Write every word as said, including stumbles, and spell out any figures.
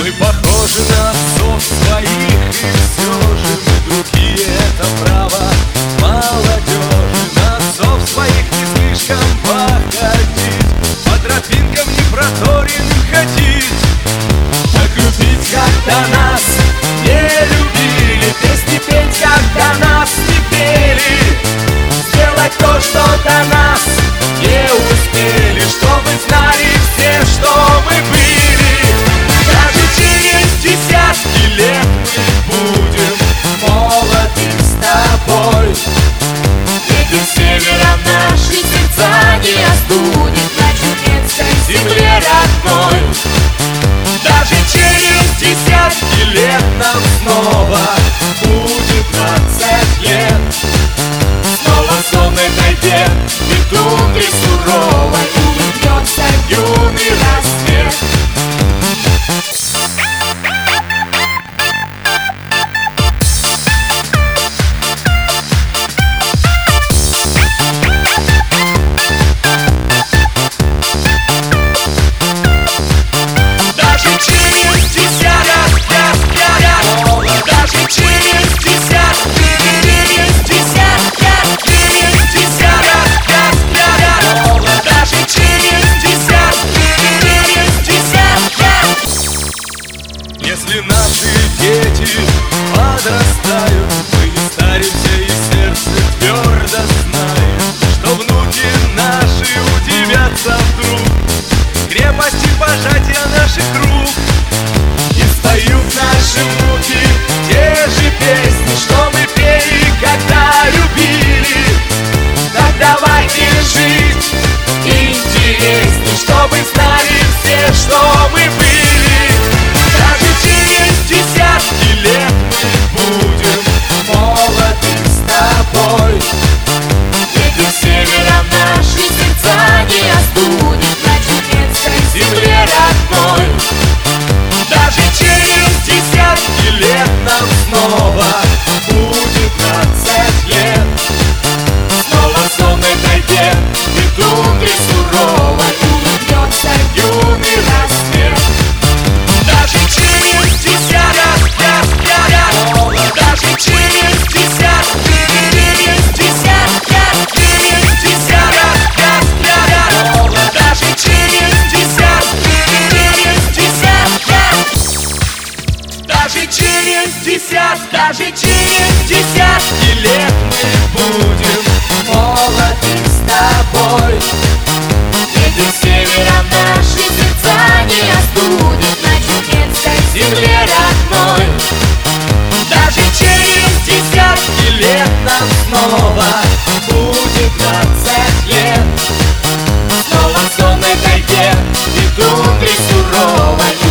Мы похожи на отцов своих, и все же мы другие, это право молодежи. На отцов своих не слишком походить, по тропинкам не проторенным ходить. Так любить, когда нас не любили, песни петь, когда нас не пели, сделать то, что до нас не успели, чтобы знали все, что мы были. Даже через десятки лет мы будем молоды с тобой. Ветер севера наши сердца не остудит на чудесной земле родной. Даже через десятки лет нам снова будет двадцать лет. Снова в сонной тайге и тундре суровой улыбнется юный рассвет. Даже через десяток, даже через десяток, через десяток, через десяток, даже через десяток, через десяток. Если наши дети подрастают, мы не старимся и сердце твердо знает, что внуки наши удивятся вдруг крепости пожатия наших рук. И споют наши внуки те же песни, что мы пели, когда любили. Так давайте жить интересней, чтобы знали все, что мы были. Даже через десятки лет мы будем молоды с тобой. Ветер севера наши сердца не остудит на чудесной земле родной. Даже через десятки лет нам снова будет двадцать лет. Снова в сонной тайге и тундре суровой улыбнется юный рассвет. Даже через десяток, даже через десяток, через десяток, через десяток, даже через десяток, через десяток, даже через десяток, даже через десятки лет мы будем молоды с тобой. Ветер севера наши сердца не остудит на чудесной земле родной. Даже через десятки лет нам снова будет двадцать лет. Снова в сонной тайге и тундре суровой